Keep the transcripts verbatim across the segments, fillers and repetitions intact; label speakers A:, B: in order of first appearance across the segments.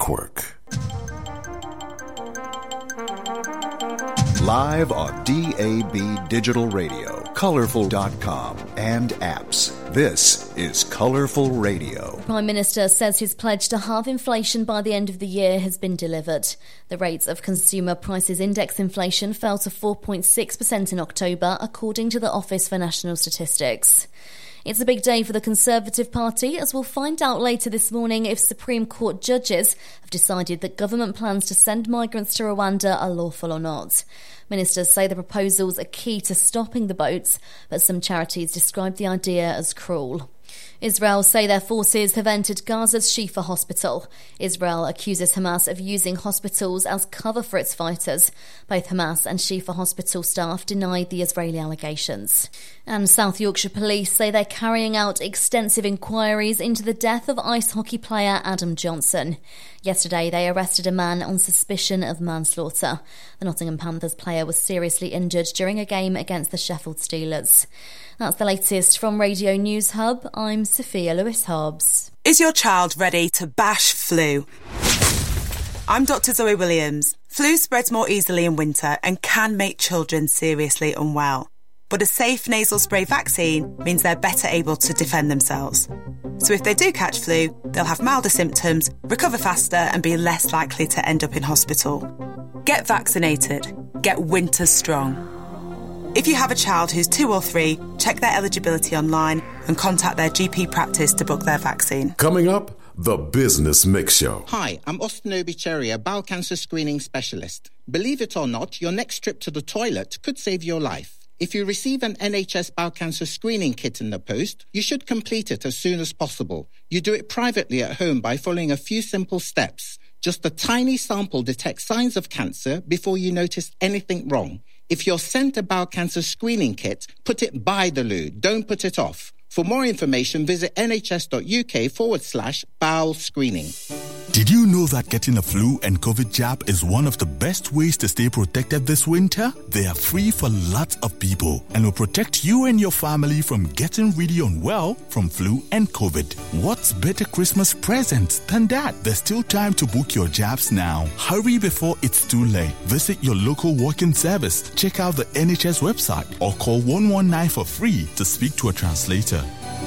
A: Network. Live on D A B Digital Radio, colorful dot com, and apps. This is Colourful Radio.
B: Prime Minister says his pledge to halve inflation by the end of the year has been delivered. The rates of Consumer Prices Index inflation fell to four point six percent in October, according to the Office for National Statistics. It's a big day for the Conservative Party, as we'll find out later this morning if Supreme Court judges have decided that government plans to send migrants to Rwanda are lawful or not. Ministers say the proposals are key to stopping the boats, but some charities describe the idea as cruel. Israel say their forces have entered Gaza's Shifa hospital. Israel accuses Hamas of using hospitals as cover for its fighters. Both Hamas and Shifa hospital staff denied the Israeli allegations. And South Yorkshire police say they're carrying out extensive inquiries into the death of ice hockey player Adam Johnson. Yesterday, they arrested a man on suspicion of manslaughter. The Nottingham Panthers player was seriously injured during a game against the Sheffield Steelers. That's the latest from Radio News Hub. I'm Sophia Lewis-Hobbs.
C: Is your child ready to bash flu? I'm Doctor Zoe Williams. Flu spreads more easily in winter and can make children seriously unwell. But a safe nasal spray vaccine means they're better able to defend themselves. So if they do catch flu, they'll have milder symptoms, recover faster and be less likely to end up in hospital. Get vaccinated. Get winter strong. If you have a child who's two or three, check their eligibility online and contact their G P practice to book their vaccine.
A: Coming up, The Business Mix Show.
D: Hi, I'm Austin Obicheri, a bowel cancer screening specialist. Believe it or not, your next trip to the toilet could save your life. If you receive an N H S bowel cancer screening kit in the post, you should complete it as soon as possible. You do it privately at home by following a few simple steps. Just a tiny sample detects signs of cancer before you notice anything wrong. If you're sent a bowel cancer screening kit, put it by the loo. Don't put it off. For more information, visit nhs.uk forward slash bowel screening.
E: Did you know that getting a flu and COVID jab is one of the best ways to stay protected this winter? They are free for lots of people and will protect you and your family from getting really unwell from flu and COVID. What's better Christmas present than that? There's still time to book your jabs now. Hurry before it's too late. Visit your local walk-in service, check out the N H S website, or call one one nine for free to speak to a translator.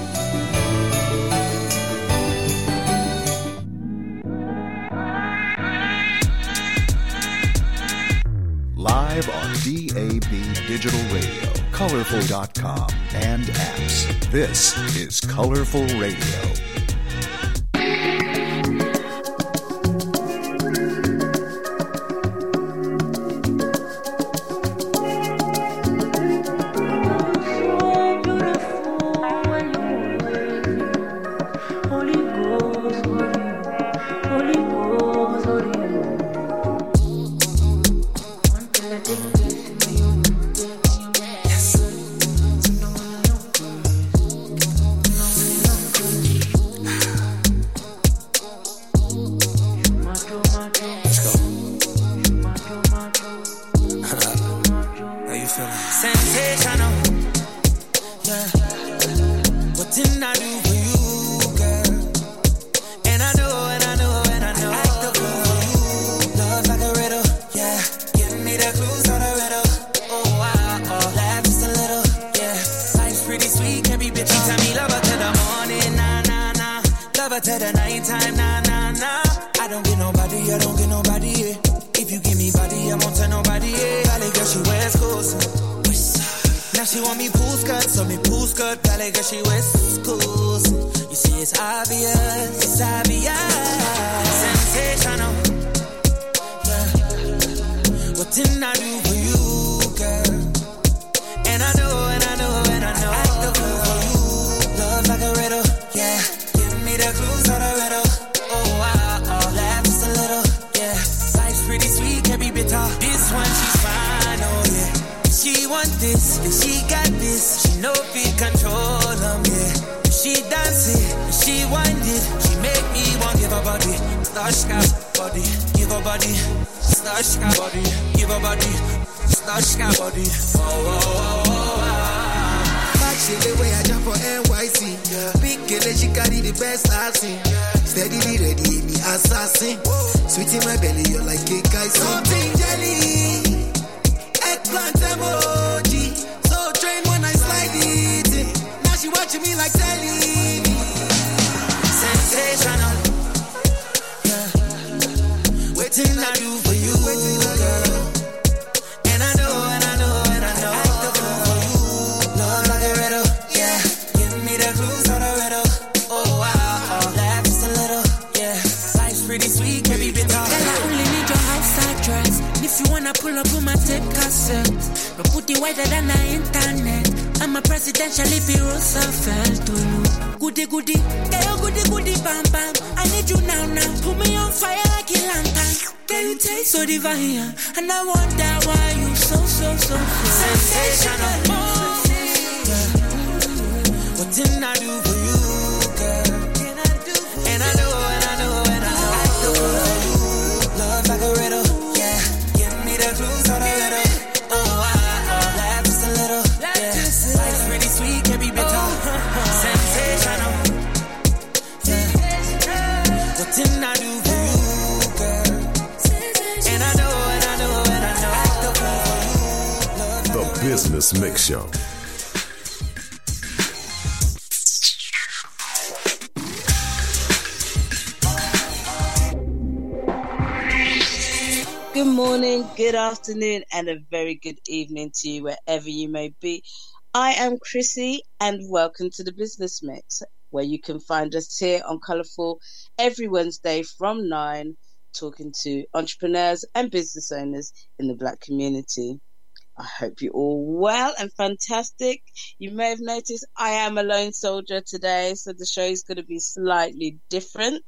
A: Live on D A B Digital Radio, colorful dot com, and apps. This is Colourful Radio.
F: see the way I jump for N Y C. Yeah. Big girl, she carry the best I've seen. Yeah. Steadily ready, me assassin. Whoa. Sweet in my belly, you're like a guy. Something jelly. Eggplant emoji. So trained when I slide it in. Now she watching me like telly. Sensational. Yeah. Waiting I do for you, girl. And I know, and I know, and I know. I the flow for you. Love like a riddle, yeah. Give me the clues on the riddle. Oh, wow, oh, laugh just a little, yeah. Life's pretty sweet, can be bitter.
G: Girl, I only need your outside dress. And if you wanna pull up on my tape cassette, but put it wider than the internet. I'm a presidential if you Roosevelt to you. Goody goody, girl, goody goody, bam bam. I need you now now. Put me on fire like a lantern. Girl, you taste so divine, and I wonder why you so so so, so sensational. Oh, yeah.
F: What didn't I do for you, girl? And I know, and I know, and I know. I do for you. Love like a riddle, yeah. Give me the clues on the riddle. Oh, I, oh, laugh just a little, yeah. Life's pretty sweet, can be bitter. Sensational, yeah. What didn't I do for you, girl? And I know, and I know, and I know. I do for you.
H: The Business Mix Show.
I: Good morning, good afternoon, and a very good evening to you wherever you may be. I am Chrissy, and welcome to the Business Mix, where you can find us here on Colourful every Wednesday from nine, talking to entrepreneurs and business owners in the Black community. I hope you're all well and fantastic. You may have noticed I am a lone soldier today, so the show is going to be slightly different.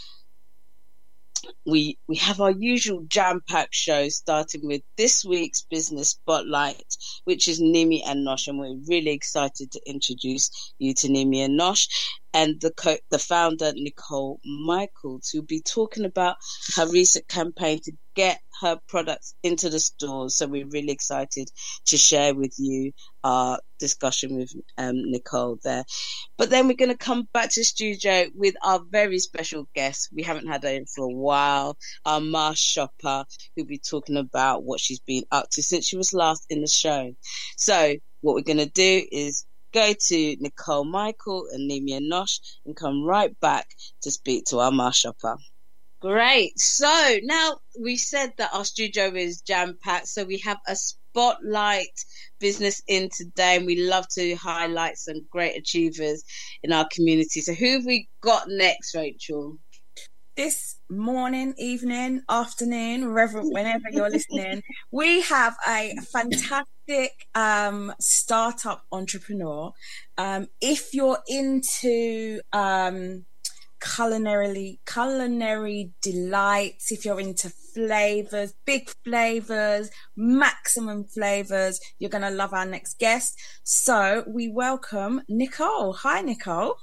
I: We we have our usual jam-packed show, starting with this week's Business Spotlight, which is Nimi and Nosh, and we're really excited to introduce you to Nimi and Nosh and the co- the founder, Nicole Michaels, who'll be talking about her recent campaign to get her products into the stores. So we're really excited to share with you our discussion with um, Nicole there. But then we're going to come back to the studio with our very special guest. We haven't had her in for a while, our Mars shopper, who'll be talking about what she's been up to since she was last in the show. So what we're going to do is go to Nicole Michael and Nimi and Nosh and come right back to speak to our Mars shopper. Great. So now we said that our studio is jam-packed, so we have a spotlight business in today, and we love to highlight some great achievers in our community. So who have we got next, Rachel?
J: This morning, evening, afternoon, wherever, whenever you're listening, we have a fantastic um, startup entrepreneur. Um, if you're into um, culinarily culinary delights, if you're into flavors, big flavors, maximum flavors, you're going to love our next guest. So we welcome Nicole. Hi, Nicole.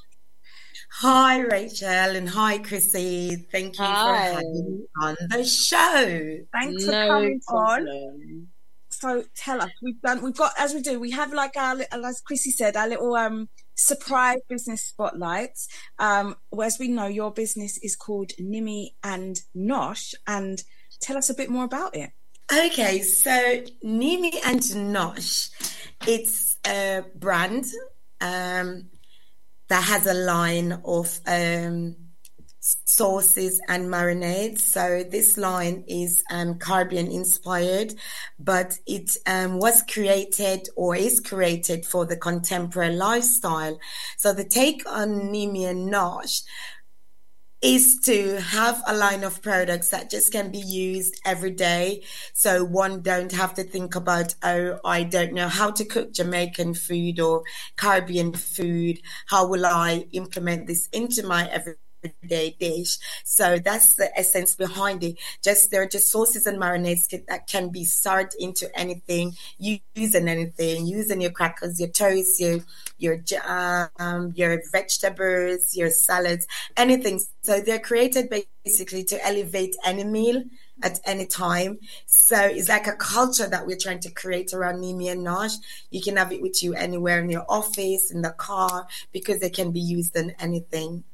K: Hi, Rachel, and hi, Chrissy. Thank you
I: Hi.
K: for having me on the show.
J: Thanks
I: No
J: for coming
I: problem.
J: on. So tell us, we've done, we've got, as we do, we have like our, as Chrissy said, our little um surprise business spotlights. Um, as we know, your business is called Nimi and Nosh, and tell us a bit more about it.
K: Okay, so Nimi and Nosh, it's a brand um, that has a line of um, sauces and marinades. So this line is um, Caribbean inspired, but it um, was created or is created for the contemporary lifestyle. So the take on Nimi and Nosh is to have a line of products that just can be used every day. So one don't have to think about, oh, I don't know how to cook Jamaican food or Caribbean food. How will I implement this into my everyday everyday dish. So that's the essence behind it. Just there are just sauces and marinades that can be served into anything, using anything, using your crackers, your toast, your your um, your vegetables, your salads, anything. So they're created basically to elevate any meal at any time. So it's like a culture that we're trying to create around Nimi and Nosh. You can have it with you anywhere, in your office, in the car, because they can be used in anything.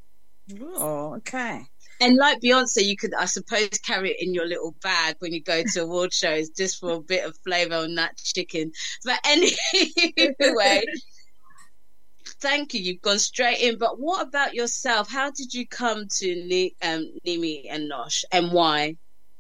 J: Oh, okay.
I: And like Beyonce, you could, I suppose, carry it in your little bag when you go to award shows, just for a bit of flavour on that chicken. But anyway, thank you. You've gone straight in. But what about yourself? How did you come to um, Nimi and Nosh, and why?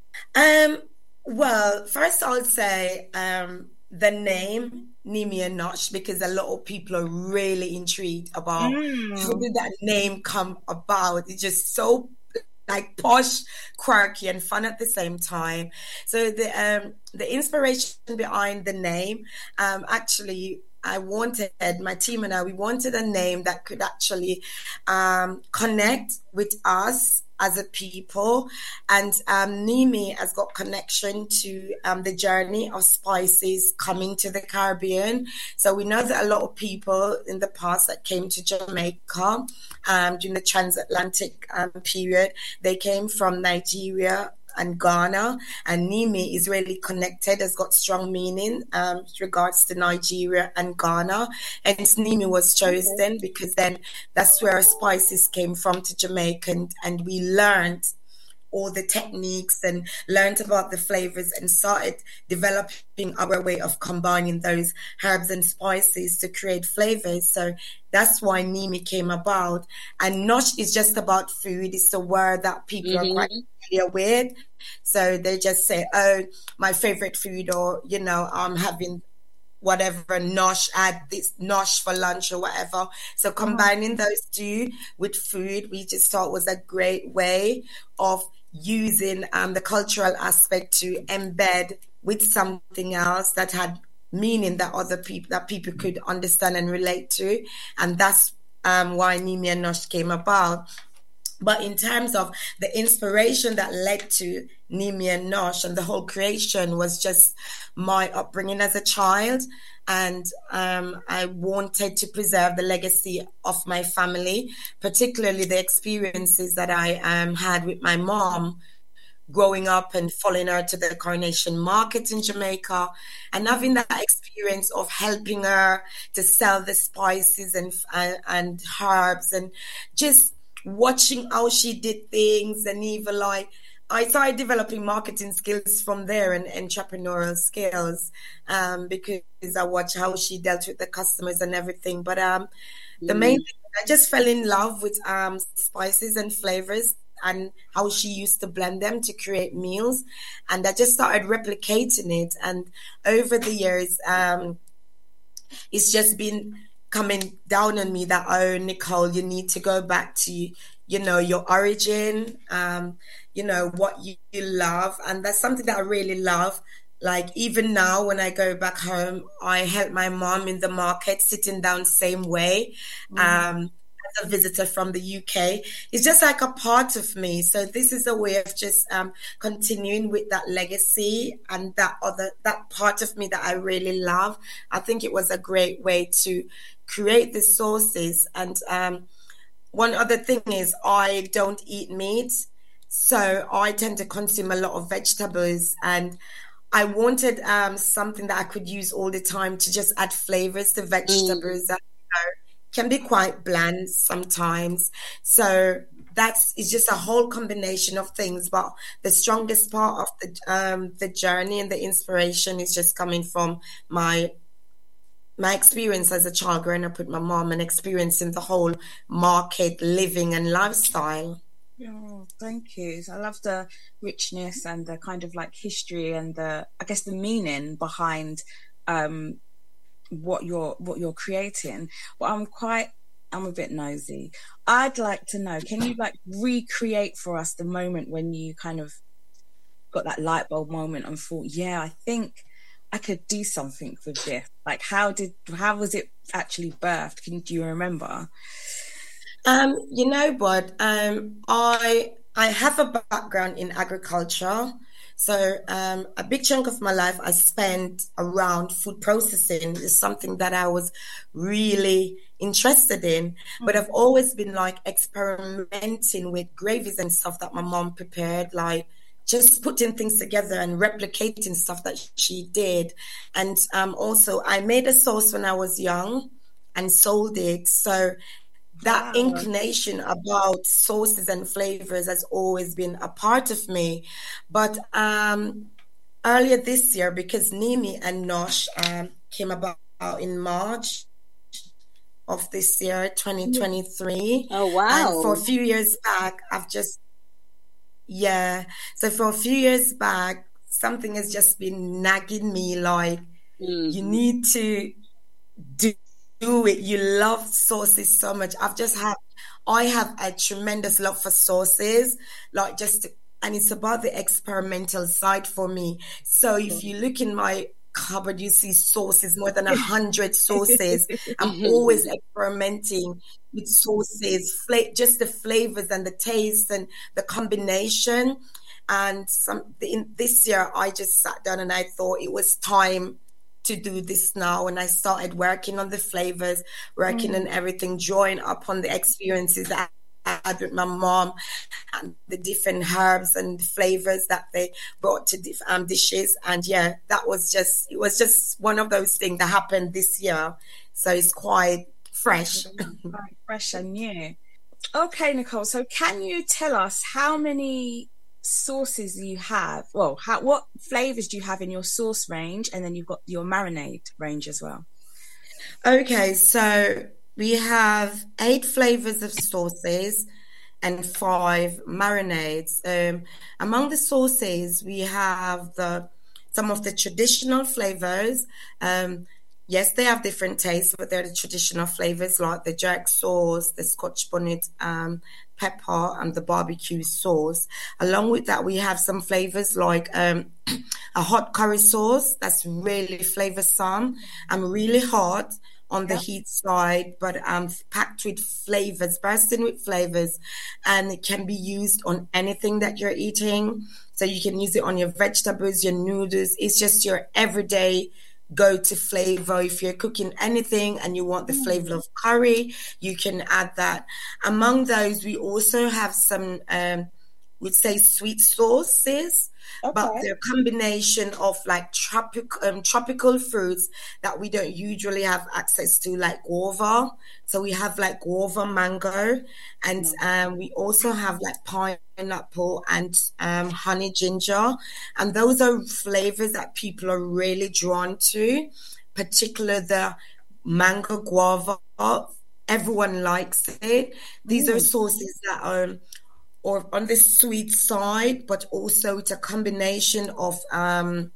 K: Um. Well, first I'll say um, the name Nimi and Nosh, because a lot of people are really intrigued about mm. how did that name come about. It's just so like posh, quirky, and fun at the same time. So the um, the inspiration behind the name, um, actually, I wanted, my team and I, we wanted a name that could actually um, connect with us as a people. And um, Nimi has got connection to um, the journey of spices coming to the Caribbean. So we know that a lot of people in the past that came to Jamaica um, during the transatlantic um, period, they came from Nigeria and Ghana, and Nimi is really connected, has got strong meaning um, with regards to Nigeria and Ghana. And Nimi was chosen okay. because then that's where our spices came from to Jamaica, and, and we learned all the techniques and learned about the flavors and started developing our way of combining those herbs and spices to create flavors. So that's why Nimi came about. And Nosh is just about food. It's a word that people mm-hmm. are quite familiar with. So they just say, oh, my favorite food, or, you know, I'm having whatever, Nosh, add this Nosh for lunch or whatever. So combining mm-hmm. those two with food, we just thought was a great way of using um, the cultural aspect to embed with something else that had meaning that other people that people could understand and relate to. And that's um, why Nimi and Nosh came about. But in terms of the inspiration that led to Nimi and Nosh and the whole creation was just my upbringing as a child. And um, I wanted to preserve the legacy of my family, particularly the experiences that I um, had with my mom growing up and following her to the Coronation Market in Jamaica, and having that experience of helping her to sell the spices and uh, and herbs, and just watching how she did things. And even like I started developing marketing skills from there, and entrepreneurial skills, um, because I watched how she dealt with the customers and everything. But um, mm. the main thing, I just fell in love with um, spices and flavors and how she used to blend them to create meals. And I just started replicating it. And over the years, um, it's just been coming down on me that, oh, Nicole, you need to go back to, you know, your origin, um, you know, what you, you love. And that's something that I really love. Like even now when I go back home, I help my mom in the market, sitting down same way. Mm. Um, as a visitor from the U K, it's just like a part of me. So this is a way of just um, continuing with that legacy and that other, that part of me that I really love. I think it was a great way to create the sauces. And um, one other thing is I don't eat meat, so I tend to consume a lot of vegetables, and I wanted um, something that I could use all the time to just add flavors to vegetables mm. that, you know, can be quite bland sometimes. So that's, it's just a whole combination of things. But the strongest part of the um, the journey and the inspiration is just coming from my my experience as a child growing up with my mom and experiencing the whole market living and lifestyle.
J: Oh, thank you. I love the richness and the kind of like history and the, I guess, the meaning behind um, what you're what you're creating. Well, I'm quite, I'm a bit nosy. I'd like to know, can you like recreate for us the moment when you kind of got that light bulb moment and thought, yeah, I think I could do something with this? Like, how did, how was it actually birthed? Can do you remember?
K: Um, you know what? Um, I I have a background in agriculture. So um, a big chunk of my life I spent around food processing. Is something that I was really interested in. Mm-hmm. But I've always been like experimenting with gravies and stuff that my mom prepared, like just putting things together and replicating stuff that she did. And um, also I made a sauce when I was young and sold it. So that wow. inclination about sauces and flavors has always been a part of me. But um, earlier this year, because Nimi and Nosh um, came about in March of this year, twenty twenty-three.
I: Oh, wow.
K: And for a few years back, I've just, yeah. So for a few years back, something has just been nagging me like, mm-hmm. you need to do do it. You love sauces so much. I've just had, I have a tremendous love for sauces, like just, and it's about the experimental side for me. So if you look in my cupboard, you see sauces, more than a hundred sauces. I'm always experimenting with sauces, fla- just the flavors and the taste and the combination. And some in this year, I just sat down and I thought it was time to do this now, and I started working on the flavors, working mm. on everything, drawing up on the experiences that I had with my mom and the different herbs and flavors that they brought to diff- um, dishes. And yeah, that was just, it was just one of those things that happened this year. So it's quite fresh.
J: Quite fresh and new. Okay, Nicole, so can you tell us how many sauces you have? Well, how, what flavors do you have in your sauce range? And then you've got your marinade range as well.
K: Okay, so we have eight flavors of sauces and five marinades. Um, among the sauces, we have the some of the traditional flavors. Um, yes, they have different tastes, but they're the traditional flavors like the jerk sauce, the Scotch bonnet um, pepper, and the barbecue sauce. Along with that, we have some flavors like um, a hot curry sauce that's really flavorsome and really hot on the yeah. heat side, but um, packed with flavors, bursting with flavors, and it can be used on anything that you're eating. So you can use it on your vegetables, your noodles. It's just your everyday go-to flavor. If you're cooking anything and you want the flavor of curry, you can add that. Among those, we also have some, um, we'd say sweet sauces, okay. but they're a combination of like tropic, um, tropical fruits that we don't usually have access to, like guava. So we have like guava, mango, and um, we also have like pineapple and um, honey ginger. And those are flavors that people are really drawn to, particularly the mango guava. Everyone likes it. These mm. are sauces that are or on the sweet side, but also it's a combination of um,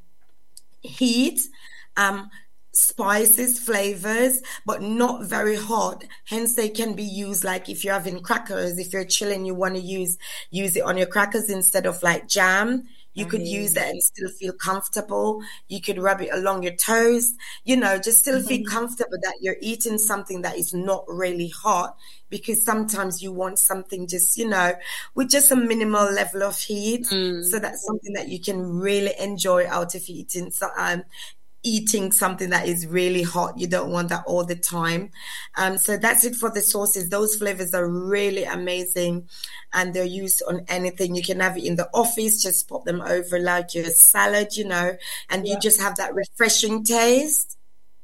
K: heat, um, spices, flavors, but not very hot. Hence, they can be used like if you're having crackers, if you're chilling, you want to use use it on your crackers instead of like jam. You could use it and still feel comfortable. You could rub it along your toast, you know, just still mm-hmm. feel comfortable that you're eating something that is not really hot, because sometimes you want something just, you know, with just a minimal level of heat. Mm. So that's something that you can really enjoy out of eating. So, um, eating something that is really hot. You don't want that all the time. Um, so that's it for the sauces. Those flavors are really amazing and they're used on anything. You can have it in the office, just pop them over like your salad, you know, and yeah. you just have that refreshing taste.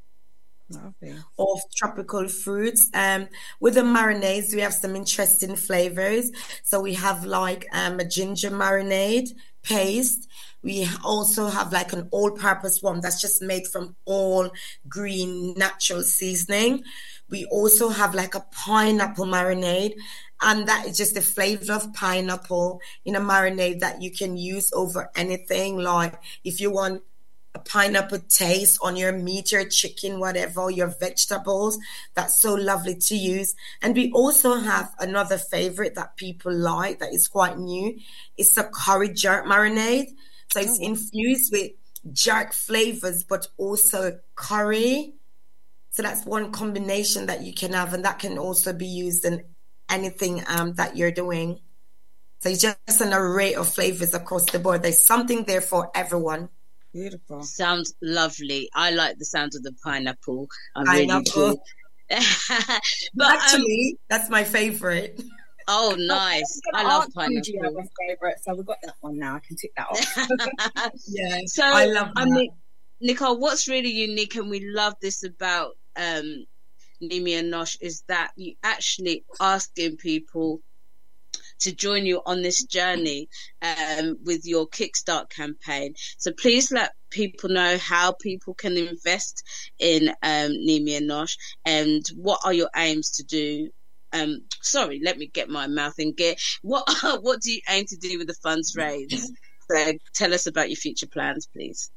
K: Okay. Of tropical fruits. Um, with the marinades, we have some interesting flavors. So we have like um, a ginger marinade paste. We also have like an all-purpose one that's just made from all green natural seasoning. We also have like a pineapple marinade, and that is just the flavor of pineapple in a marinade that you can use over anything. Like if you want a pineapple taste on your meat, your chicken, whatever, your vegetables, that's so lovely to use. And we also have another favorite that people like that is quite new. It's a curry jerk marinade. So it's infused with jerk flavors, but also curry. So that's one combination that you can have, and that can also be used in anything um, that you're doing. So it's just an array of flavors across the board. There's something there for everyone.
J: Beautiful.
I: Sounds lovely. I like the sound of the pineapple. I
K: Pineapple.
I: really do. But
K: Actually,
I: um,
K: that's my favorite.
I: oh, nice. I love pineapple.
J: You have a favorite, so we've got that one now. I can tick that off.
K: Yeah,
I: So,
K: I love
I: I
K: that.
I: mean, Nicole, what's really unique, and we love this about um, Nimi and Nosh, is that you actually asking people to join you on this journey um, with your Kickstart campaign. So please let people know how people can invest in um, Nimi and Nosh, and what are your aims to do. Um, sorry, let me get my mouth in gear. What what do you aim to do with the funds raised? So tell us about your future plans, please.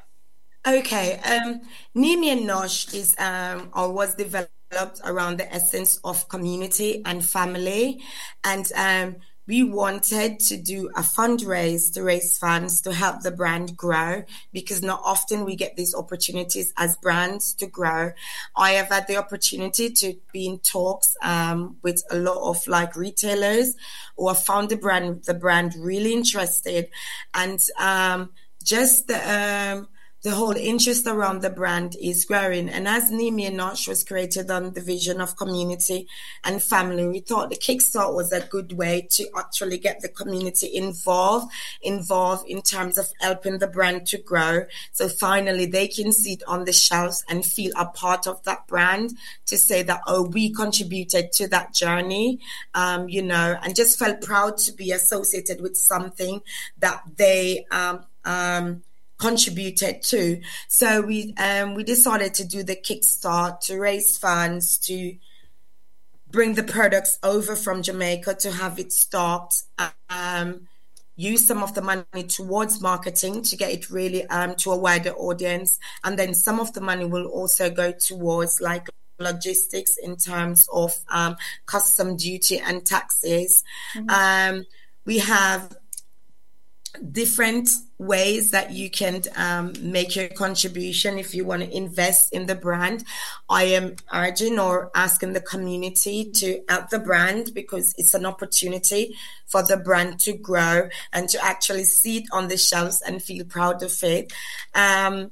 K: Okay, um, Nimi and Nosh is um, or was developed around the essence of community and family, and um, we wanted to do a fundraise to raise funds to help the brand grow, because not often we get these opportunities as brands to grow. I have had the opportunity to be in talks um, with a lot of like retailers who have found the brand, the brand really interested, and um, just the um, the whole interest around the brand is growing. And as Nimi and Nosh was created on the vision of community and family, we thought the Kickstart was a good way to actually get the community involved, involved in terms of helping the brand to grow. So finally they can sit on the shelves and feel a part of that brand, to say that, oh, we contributed to that journey, um, you know, and just felt proud to be associated with something that they, um, um, contributed to. So we um, we decided to do the Kickstart to raise funds to bring the products over from Jamaica to have it stocked, um, use some of the money towards marketing to get it really um, to a wider audience, and then some of the money will also go towards like logistics in terms of um, custom duty and taxes. Mm-hmm. Um, we have different ways that you can um, make your contribution if you want to invest in the brand. I am urging or asking the community to help the brand, because it's an opportunity for the brand to grow and to actually see it on the shelves and feel proud of it. Um,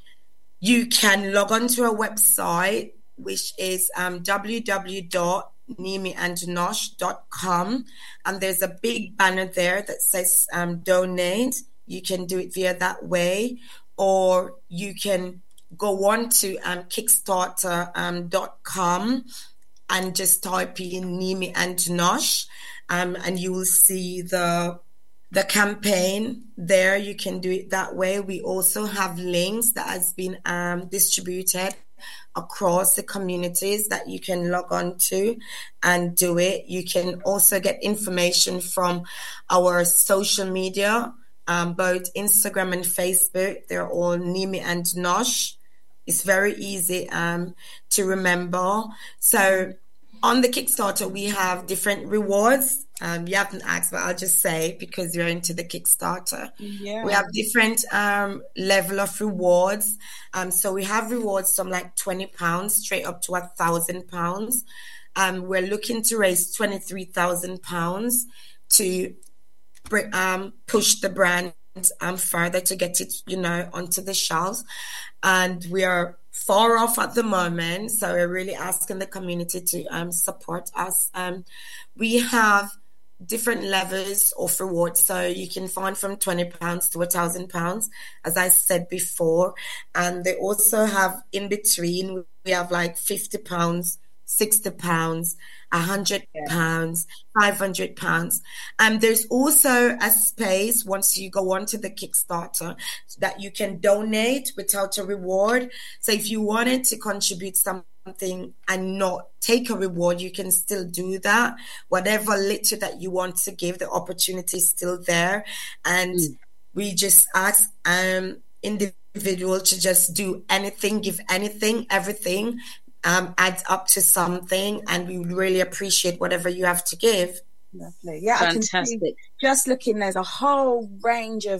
K: you can log on to our website, which is um, w w w dot nimi and nosh dot com, and there's a big banner there that says um, donate. You can do it via that way, or you can go on to um, kickstarter dot com and just type in Nimi and Nosh, um, and you will see the the campaign there. You can do it that way. We also have links that has been um, distributed across the communities that you can log on to and do it. You can also get information from our social media, um, both Instagram and Facebook. They're all Nimi and Nosh. It's very easy um, to remember. So on the Kickstarter, we have different rewards. Um, you haven't asked, but I'll just say, because you're into the Kickstarter.
J: Yeah.
K: We have different um, level of rewards. Um, so we have rewards from like twenty pounds straight up to one thousand pounds. Um, we're looking to raise twenty-three thousand pounds to bring, um, push the brand um, further, to get it, you know, onto the shelves. And we are far off at the moment, so we're really asking the community to um, support us. Um, we have different levels of rewards, so you can find from twenty pounds to one thousand pounds, as I said before. And they also have in between, we have like fifty pounds, sixty pounds, one hundred pounds, five hundred pounds. And there's also a space once you go onto the Kickstarter that you can donate without a reward. So if you wanted to contribute something and not take a reward, you can still do that. Whatever little that you want to give, the opportunity is still there. And mm. we just ask um individual to just do anything, give anything, everything. Um, adds up to something, and we would really appreciate whatever you have to give.
J: Lovely. Yeah,
I: fantastic.
J: I can see, just looking, there's a whole range of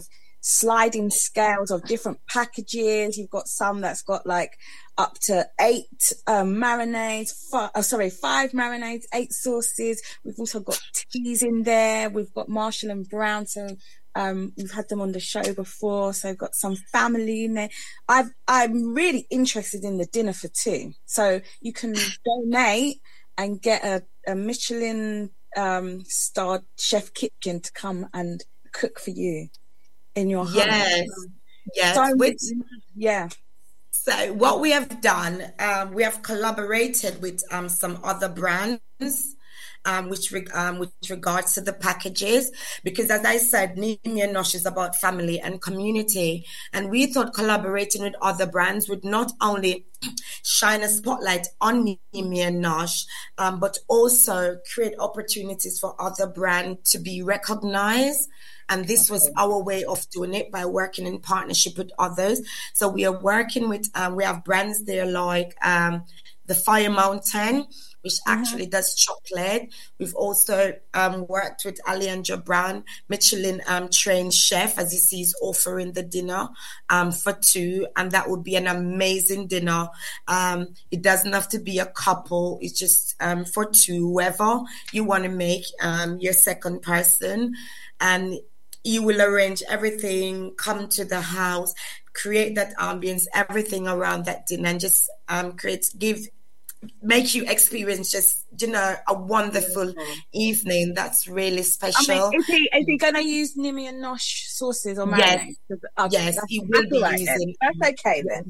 J: sliding scales of different packages. You've got some that's got like up to eight um, marinades, five, oh, sorry, five marinades, eight sauces. We've also got teas in there. We've got Marshall and Brown, so um, we've had them on the show before. So I've got some family in there. I've, I'm really interested in the dinner for two. So you can donate and get a, a Michelin um, starred chef kitchen to come and cook for you in your home.
K: Yes, yes.
J: So,
K: Which,
J: yeah.
K: So what we have done, um, we have collaborated with um, some other brands, um, which re- um, with regards to the packages, because as I said, Nimi and Nosh is about family and community, and we thought collaborating with other brands would not only shine a spotlight on Nimi and Nosh, um, but also create opportunities for other brands to be recognized. And this was our way of doing it, by working in partnership with others. So we are working with, um, we have brands there like um, the Fire Mountain, which mm-hmm. actually does chocolate. We've also um, worked with Alejandro Brown, Michelin um, trained chef, as you see, is offering the dinner um, for two. And that would be an amazing dinner. Um, it doesn't have to be a couple. It's just um, for two, whoever you want to make um, your second person. And you will arrange everything, come to the house, create that ambience, everything around that dinner, and just um, create, give, make you experience just, you know, a wonderful evening. That's really special.
J: I mean, is he, is he going to use Nimi and Nosh sauces or marinades?
K: Yes,
J: okay,
K: yes, he will be
J: right
K: using.
J: Then. That's okay then.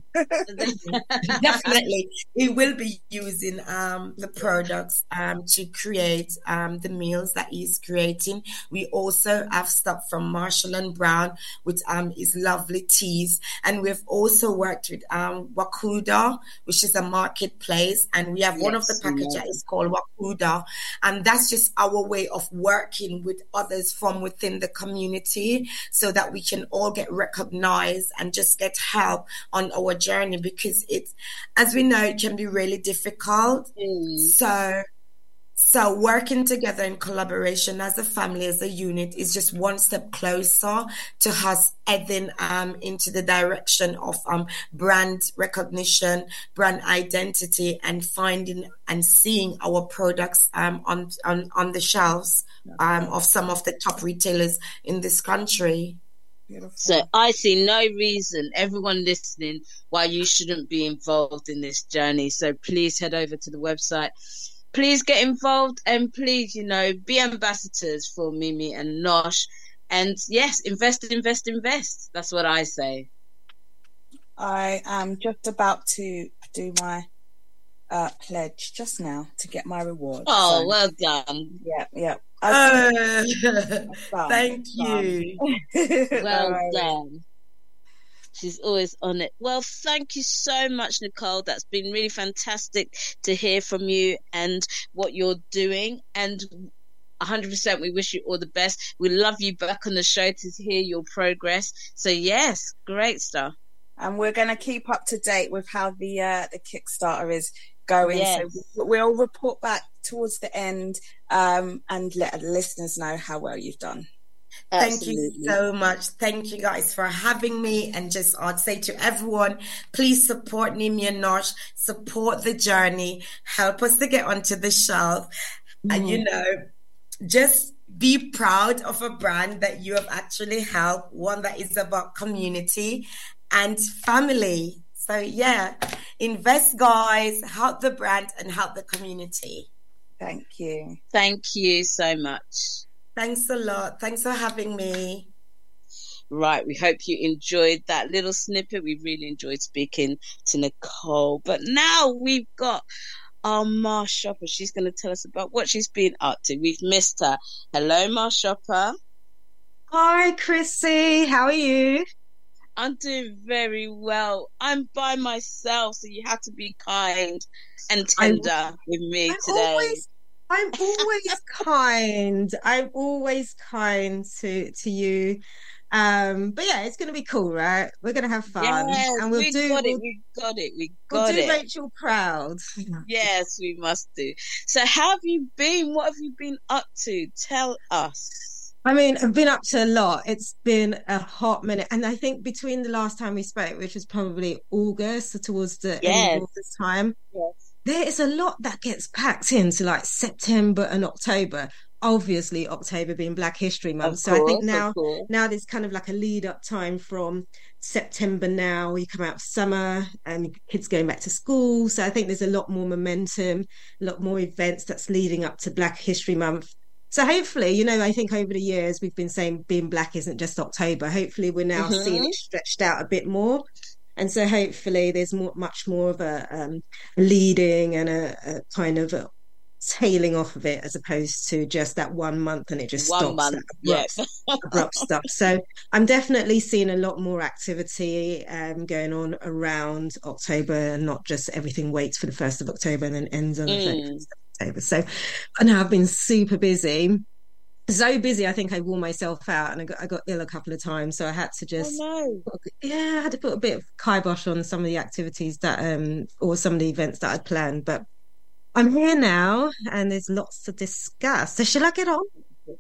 K: Definitely, he will be using um, the products um, to create um, the meals that he's creating. We also have stuff from Marshall and Brown with um, his lovely teas, and we've also worked with um, Wakuda, which is a marketplace, and we have yes, one of the packages that is called Wakuda, and that's just our way of working with others from within the community, so that we can all get recognized and just get help on our journey, because it's, as we know, it can be really difficult. Mm. So, so working together in collaboration as a family, as a unit, is just one step closer to us heading um, into the direction of um, brand recognition, brand identity, and finding and seeing our products um, on, on, on the shelves um, of some of the top retailers in this country.
I: Beautiful. So I see no reason, everyone listening, why you shouldn't be involved in this journey. So please head over to the website. Please get involved, and please, you know, be ambassadors for Mimi and Nosh. And yes, invest, invest, invest. That's what I say.
J: I am just about to do my uh, pledge just now to get my reward.
I: Oh,
J: so,
I: well done.
J: Yeah, yeah.
K: Uh, thank you.
I: Well right. done. She's always on it. Well, thank you so much, Nicole. That's been really fantastic to hear from you and what you're doing. And one hundred percent we wish you all the best. We love you back on the show to hear your progress. So, yes, great stuff.
J: And we're going to keep up to date with how the uh, the Kickstarter is going.
I: Yes.
J: So we'll report back towards the end um, and let the listeners know how well you've done.
K: Absolutely. Thank you so much. Thank you guys for having me. And just I'd say to everyone, please support Nimi and Nosh, support the journey, help us to get onto the shelf. Mm. And, you know, just be proud of a brand that you have actually helped, one that is about community and family. So, yeah, invest, guys, help the brand and help the community.
J: Thank you.
I: Thank you so much.
K: Thanks a lot. Thanks for having me.
I: Right, we hope you enjoyed that little snippet. We really enjoyed speaking to Nicole. But now we've got our Ma Shopper. She's going to tell us about what she's been up to. We've missed her. Hello, Ma Shopper.
H: Hi, Chrissy. How are you?
I: I'm doing very well. I'm by myself, so you have to be kind and tender I'm, with me
H: I'm
I: today.
H: Always- I'm always kind. I'm always kind to to you. Um, but yeah, it's going to be cool, right? We're going to have fun,
I: yes,
H: and we'll
I: we
H: do.
I: Got
H: we'll,
I: it, we got it. We got
H: we'll do
I: it.
H: Rachel proud.
I: Yes, we must do. So, how have you been? What have you been up to? Tell us.
H: I mean, I've been up to a lot. It's been a hot minute. And I think between the last time we spoke, which was probably August, so towards the
I: Yes.
H: end of August time,
I: Yes.
H: there is a lot that gets packed into like September and October. Obviously, October being Black History Month.
I: Of
H: So I think
I: course,
H: now,
I: of course.
H: now there's kind of like a lead up time from September now. You come out of summer and kids going back to school. So I think there's a lot more momentum, a lot more events that's leading up to Black History Month. So hopefully, you know, I think over the years we've been saying being Black isn't just October. Hopefully we're now
I: Mhm.
H: seeing it stretched out a bit more. And so hopefully there's more, much more of a um, leading and a, a kind of a tailing off of it as opposed to just that one month and it just
I: One
H: stops.
I: month,
H: that
I: yes.
H: abrupt, abrupt stuff. So I'm definitely seeing a lot more activity um, going on around October and not just everything waits for the first of October and then ends on the
I: Mm.
H: thirty-first of October. So I know I've been super busy. So busy, I think I wore myself out and I got, I got ill a couple of times. So I had to just,
I: Oh,
H: yeah, I had to put a bit of kibosh on some of the activities that, um, or some of the events that I'd planned. But I'm here now and there's lots to discuss. So shall I get on?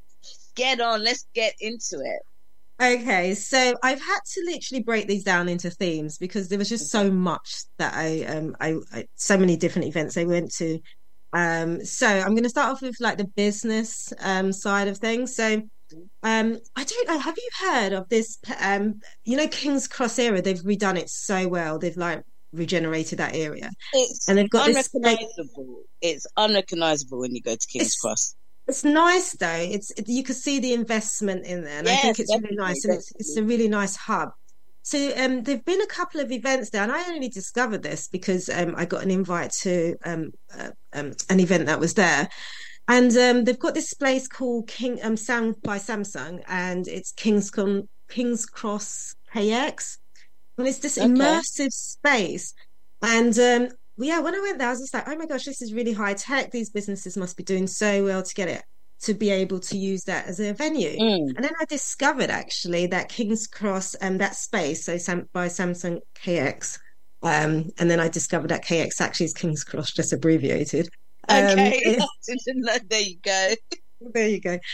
I: Get on. Let's get into it.
H: Okay, so I've had to literally break these down into themes because there was just so much that I, um, I, I so many different events I went to. Um, so I'm going to start off with like the business um side of things. So um, I don't know. Have you heard of this? Um, you know, King's Cross area. They've redone it so well. They've like regenerated that area,
I: It's
H: and they've got this.
I: unrecognizable. It's unrecognizable when you go to King's
H: It's-
I: Cross.
H: It's nice though. It's it, you can see the investment in there, and I
I: Yes,
H: think it's really
I: definitely,
H: nice, and it's it's a really nice hub. So um, there've been a couple of events there, and I only discovered this because um, I got an invite to um, uh, um, an event that was there, and um, they've got this place called King um, Sam by Samsung, and it's King's Con- King's Cross K X, and it's this
I: Okay.
H: immersive space, and um, yeah, when I went there, I was just like, oh my gosh, this is really high tech. These businesses must be doing so well to get it, to be able to use that as a venue.
I: Mm.
H: And then I discovered actually that King's Cross and um, that space, so Sam- by Samsung K X, um, and then I discovered that K X actually is King's Cross, just abbreviated. Um,
I: Okay.
H: it-
I: There you go.
H: there you go.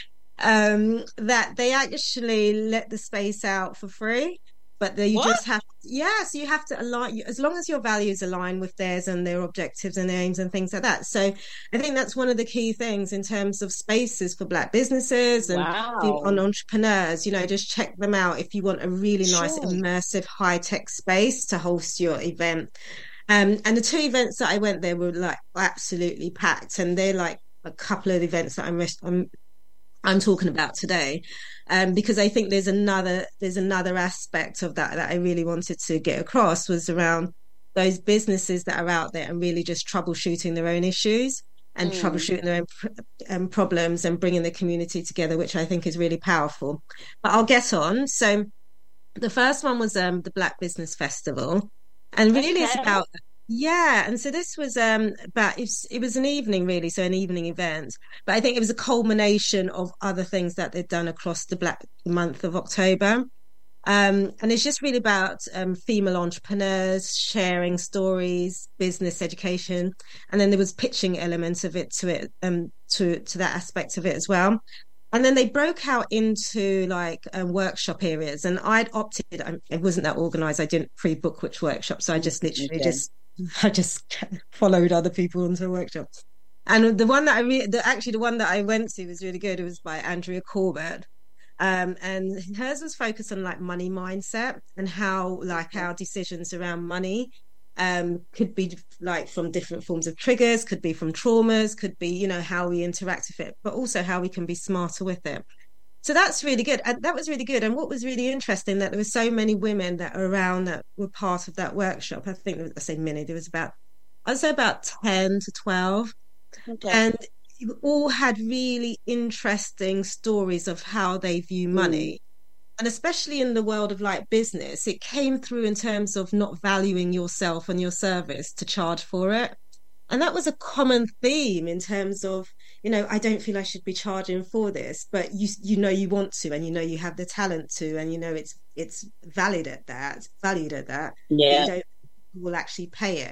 H: Um, that they actually let the space out for free, but they, you
I: What?
H: just have, yeah, so you have to align, as long as your values align with theirs and their objectives and aims and things like that. So I think that's one of the key things in terms of spaces for Black businesses and
I: Wow.
H: on entrepreneurs. You know, just check them out if you want a really nice,
I: Sure.
H: immersive, high tech space to host your event. Um, and the two events that I went there were like absolutely packed, and they're like a couple of events that I'm I'm I'm talking about today, um, because I think there's another there's another aspect of that that I really wanted to get across was around those businesses that are out there and really just troubleshooting their own issues and
I: Mm.
H: troubleshooting their own pr- um, problems and bringing the community together, which I think is really powerful. But I'll get on. So the first one was um, the Black Business Festival, and really it's
I: Okay.
H: about. Yeah, and so this was um about it was, it was an evening really, so an evening event. But I think it was a culmination of other things that they'd done across the Black month of October. Um, and it's just really about um, female entrepreneurs sharing stories, business education, and then there was pitching elements of it to it, um, to to that aspect of it as well. And then they broke out into like um, workshop areas, and I'd opted. I, I wasn't that organized. I didn't pre-book which workshop, so I just literally
I: Okay.
H: just I just followed other people into workshops. And the one that I re- the, actually the one that I went to was really good. It was by Andrea Corbett. Um, and hers was focused on like money mindset and how like our decisions around money um, could be like from different forms of triggers, could be from traumas, could be, you know, how we interact with it, but also how we can be smarter with it. So that's really good. And that was really good. And what was really interesting that there were so many women that are around that were part of that workshop. I think there was, I say many, there was about, I'd say about ten to twelve.
I: Okay.
H: And you all had really interesting stories of how they view money. And especially in the world of like business, it came through in terms of not valuing yourself and your service to charge for it. And that was a common theme in terms of, you know, I don't feel I should be charging for this, but you you know you want to, and you know you have the talent to, and you know it's it's valued at that, valued at that.
I: Yeah.
H: But you don't will actually pay it.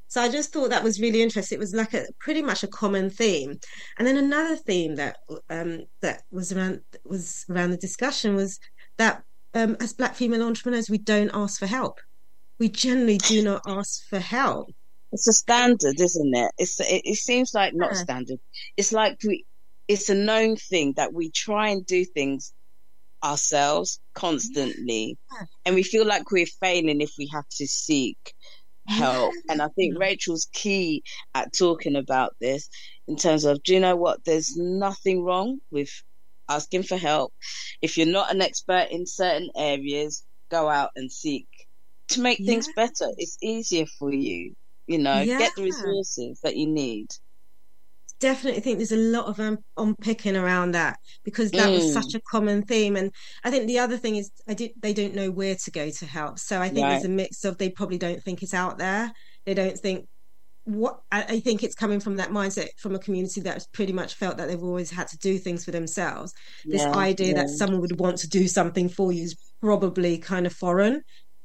H: So I just thought that was really interesting. It was like a pretty much a common theme. And then another theme that um, that was around was around the discussion was that um, as Black female entrepreneurs, we don't ask for help. We generally do not ask for help.
I: It's a standard, isn't it? It's it, it seems like not
H: Yeah.
I: standard. It's like we, it's a known thing that we try and do things ourselves constantly,
H: Yeah.
I: and we feel like we're failing if we have to seek help.
H: Yeah.
I: And I think Rachel's key at talking about this in terms of, do you know what? There's nothing wrong with asking for help. If you're not an expert in certain areas, go out and seek to make things
H: Yeah.
I: better. It's easier for you, you know,
H: Yeah.
I: get the resources that you need.
H: Definitely think there's a lot of um, unpicking around that, because that was
I: Mm.
H: such a common theme. And I think the other thing is I did, they don't know where to go to help. So I think
I: Right.
H: there's a mix of, they probably don't think it's out there. They don't think what, I, I think it's coming from that mindset from a community that's pretty much felt that they've always had to do things for themselves. This
I: Yeah,
H: idea that
I: yeah.
H: someone would want to do something for you is probably kind of foreign.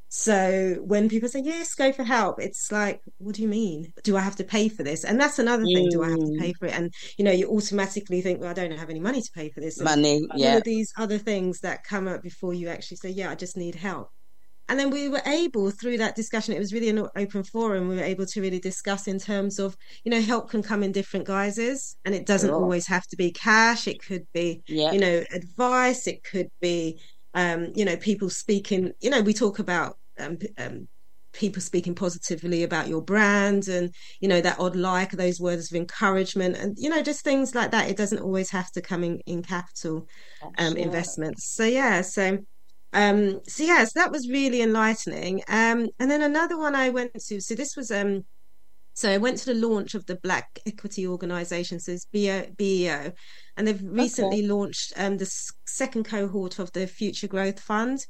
H: So when people say, yes, go for help, it's like, what do you mean? Do I have to pay for this? And that's another thing. Do I have to
I: Mm.
H: pay for it? And, you know, you automatically think, well, I don't have any money to pay for this. And
I: Money,
H: all
I: yeah.
H: of these other things that come up before you actually say, yeah, I just need help. And then we were able, through that discussion, it was really an open forum, we were able to really discuss in terms of, you know, help can come in different guises, and it doesn't
I: Sure.
H: always have to be cash. It could be,
I: Yeah.
H: you know, advice. It could be, um, you know, people speaking, you know, we talk about um, p- um, people speaking positively about your brand, and, you know, that odd like, those words of encouragement, and, you know, just things like that. It doesn't always have to come in, in capital um,
I: Sure.
H: investments. So, yeah, so. Um, so yes, that was really enlightening. Um, and then another one I went to, so this was, um, so I went to the launch of the Black Equity Organisation, so it's B E O, and they've recently launched um, the s- second cohort of the Future Growth Fund.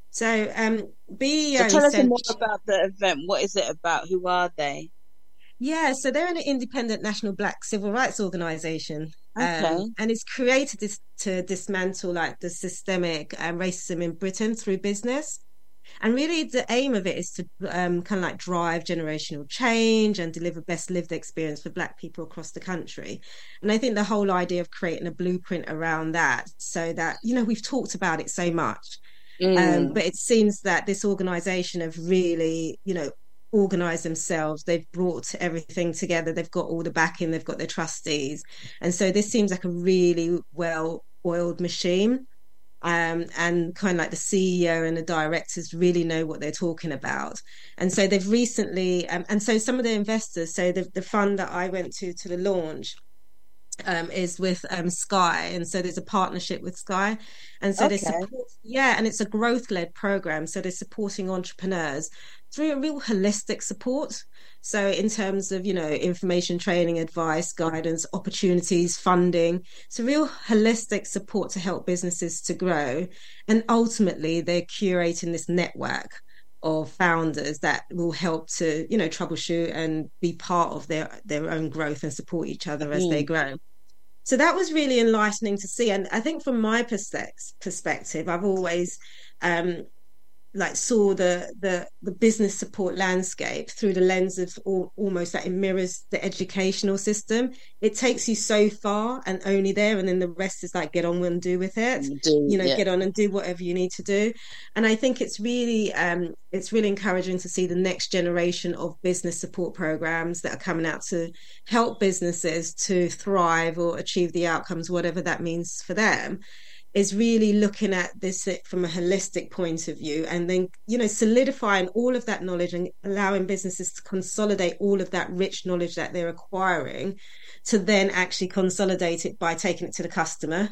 H: So um, B E O
I: So tell us
H: essentially-
I: more about the event. What is it about? Who are they?
H: Yeah, so they're an independent national Black civil rights organisation.
I: Okay.
H: Um, and it's created this, to dismantle like the systemic um, racism in Britain through business. And really the aim of it is to um, kind of like drive generational change and deliver best lived experience for Black people across the country. And I think the whole idea of creating a blueprint around that, so that, you know, we've talked about it so much,
I: Mm.
H: um, but it seems that this organisation have really, you know, organised themselves. They've brought everything together. They've got all the backing. They've got their trustees. And so this seems like a really well-oiled machine. Um, and kind of like the C E O and the directors really know what they're talking about. And so they've recently, um, and so some of the investors, so the, the fund that I went to to the launch um, is with um, Sky. And so there's a partnership with Sky. And so
I: Okay.
H: they support, yeah, and it's a growth-led program. So they're supporting entrepreneurs through a real holistic support. So in terms of, you know, information, training, advice, guidance, opportunities, funding, it's a real holistic support to help businesses to grow. And ultimately, they're curating this network of founders that will help to, you know, troubleshoot and be part of their, their own growth and support each other as
I: Mm.
H: they grow. So that was really enlightening to see. And I think from my perspective, perspective, I've always um, like saw the the the business support landscape through the lens of all, almost that it mirrors the educational system. It takes you so far and only there, and then the rest is like get on and do with it.
I: Do,
H: you know,
I: yeah.
H: get on and do whatever you need to do. And I think it's really um, it's really encouraging to see the next generation of business support programs that are coming out to help businesses to thrive or achieve the outcomes, whatever that means for them. Is really looking at this from a holistic point of view, and then, you know, solidifying all of that knowledge and allowing businesses to consolidate all of that rich knowledge that they're acquiring to then actually consolidate it by taking it to the customer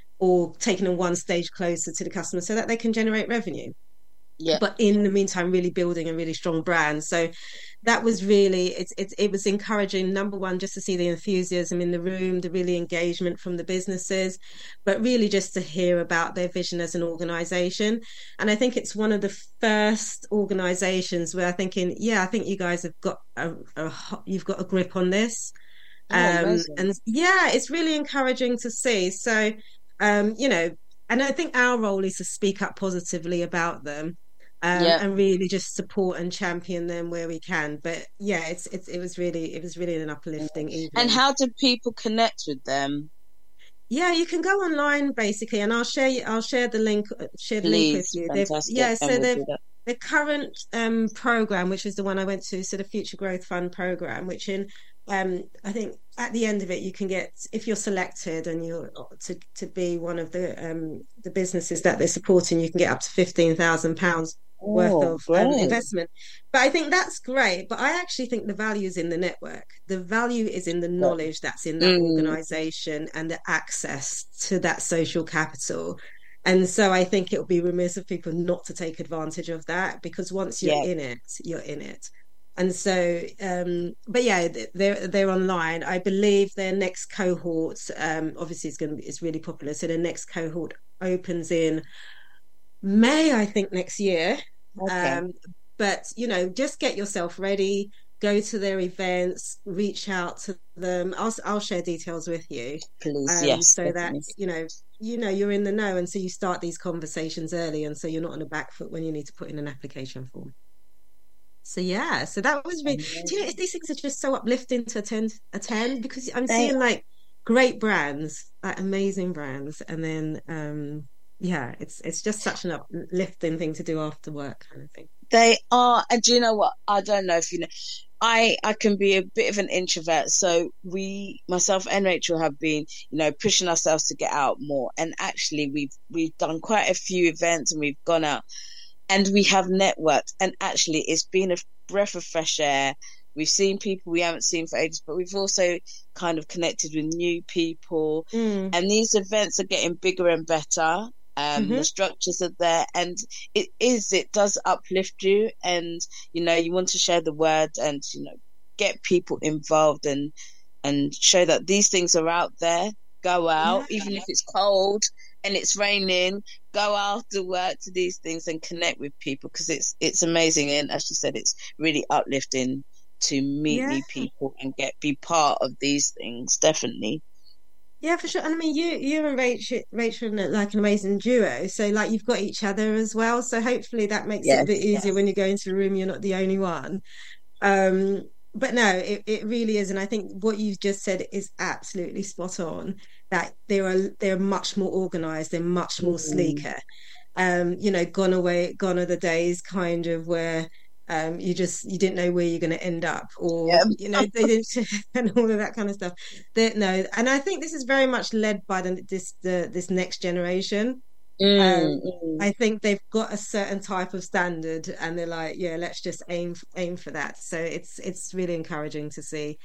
H: or taking them one stage closer to the customer so that they can generate revenue.
I: Yeah.
H: But in the meantime, really building a really strong brand. So that was really, it, it, it was encouraging, number one, just to see the enthusiasm in the room, the really engagement from the businesses, but really just to hear about their vision as an organisation. And I think it's one of the first organisations where I'm thinking, yeah, I think you guys have got a, a you've got a grip on this.
I: Oh,
H: Um,
I: amazing.
H: and yeah, it's really encouraging to see. So, um, you know, and I think our role is to speak up positively about them. Um,
I: Yep.
H: and really just support and champion them where we can. But yeah, it's it's it was really it was really an uplifting evening.
I: And how do people connect with them?
H: Yeah, you can go online basically, and I'll share you, I'll share the link share the link with
I: Please,
H: you. They've,
I: fantastic.
H: yeah,
I: And
H: so
I: we'll
H: they've
I: do that.
H: the current um program, which is the one I went to, so the Future Growth Fund program, which in um I think at the end of it you can get, if you're selected and you're to to be one of the um the businesses that they're supporting, you can get up to fifteen thousand pounds worth
I: Oh,
H: of um,
I: great.
H: investment. But I think that's great. But I actually think the value is in the network. The value is in the knowledge that's in that
I: Mm.
H: organization and the access to that social capital. And so I think it would be remiss of people not to take advantage of that, because once you're
I: Yeah.
H: in it, you're in it. And so, um, but yeah, they're they're online. I believe their next cohort, um, obviously, is going to be it's really popular. So the next cohort opens in May, I think, next year.
I: Okay.
H: Um, but you know, just get yourself ready. Go to their events. Reach out to them. I'll I'll share details with you.
I: Please,
H: Um,
I: yes,
H: so that
I: definitely.
H: you know you know you're in the know, and so you start these conversations early, and so you're not on the back foot when you need to put in an application form. So yeah, so that was really. Do you know, these things are just so uplifting to attend attend because I'm
I: They
H: seeing
I: are.
H: like great brands, like amazing brands, and then um yeah, it's it's just such an uplifting thing to do after work, kind of thing.
I: They are, and do you know what? I don't know if you know. I I can be a bit of an introvert, so we, myself and Rachel, have been, you know, pushing ourselves to get out more. And actually, we've we've done quite a few events, and we've gone out, and we have networked. And actually, it's been a breath of fresh air. We've seen people we haven't seen for ages, but we've also kind of connected with new people.
H: Mm.
I: And these events are getting bigger and better. Um,
H: Mhm.
I: The structures are there, and it is, it does uplift you, and you know, you want to share the word and, you know, get people involved and and show that these things are out there. Go out,
H: Yeah.
I: even if it's cold and it's raining, go after work to these things and connect with people, because it's it's amazing. And as you said, it's really uplifting to meet
H: Yeah.
I: new people and get be part of these things, definitely.
H: Yeah, for sure. And I mean, you you and Rachel, Rachel are like an amazing duo. So like you've got each other as well. So hopefully that makes it a
I: Yes,
H: bit easier
I: yes.
H: when you go into a room, you're not the only one. Um, but no, it, it really is. And I think what you've just said is absolutely spot on, that they are they're much more organized, they're much more
I: Mm.
H: sleeker. Um, you know, gone away, gone are the days kind of where um you just you didn't know where you're going to end up, or
I: Yeah.
H: you know they didn't and all of that kind of stuff. They, no, and I think this is very much led by the this the this next generation.
I: Mm,
H: Um,
I: mm.
H: I think they've got a certain type of standard, and they're like, yeah, let's just aim aim for that. So it's it's really encouraging to see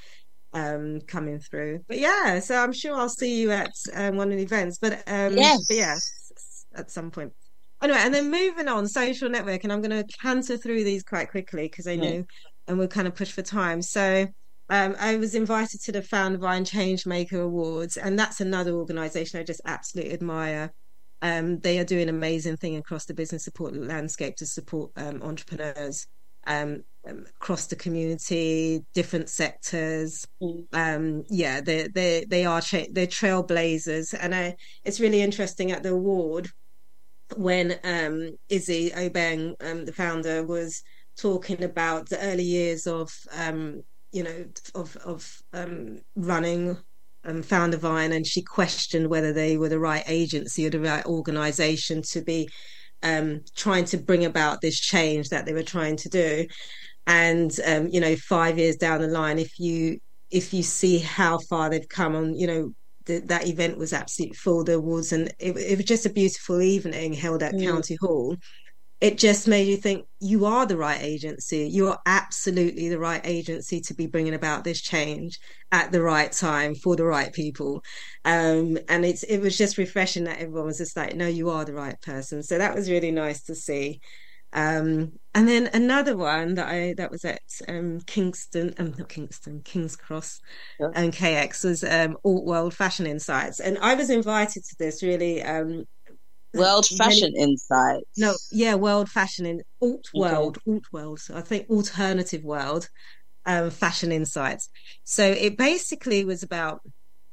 H: um coming through. But yeah, so I'm sure I'll see you at um, one of the events. But um,
I: Yes.
H: but yeah, s- s- at some point. Anyway, and then moving on, social networking. I'm going to canter through these quite quickly because I
I: Mm.
H: know, and we'll kind of push for time. So. Um, I was invited to the Found Vine Changemaker Awards, and that's another organisation I just absolutely admire. Um, they are doing an amazing thing across the business support landscape to support um, entrepreneurs um, um, across the community, different sectors.
I: Mm.
H: Um, yeah, they they they are tra- they're trailblazers, and I, it's really interesting at the award when um, Izzy Obeng, um, the founder, was talking about the early years of um, you know of of um, running um, Founder Vine, and she questioned whether they were the right agency or the right organization to be um, trying to bring about this change that they were trying to do. And um, you know, five years down the line, if you if you see how far they've come on, you know, the, that event was absolutely full. The awards, and it, it was just a beautiful evening held at
I: Mm.
H: County Hall. It just made you think you are the right agency. You are absolutely the right agency to be bringing about this change at the right time for the right people. Um, and it's it was just refreshing that everyone was just like, no, you are the right person. So that was really nice to see. Um, and then another one that I that was at um, Kingston, um, not Kingston, King's Cross,
I: Yeah.
H: and K X was um, Alt World Fashion Insights, and I was invited to this really. Um,
I: World
H: many-
I: Fashion Insights.
H: no, yeah, World Fashion in Alt
I: Okay.
H: World, Alt World. So I think Alternative World, um, Fashion Insights. So it basically was about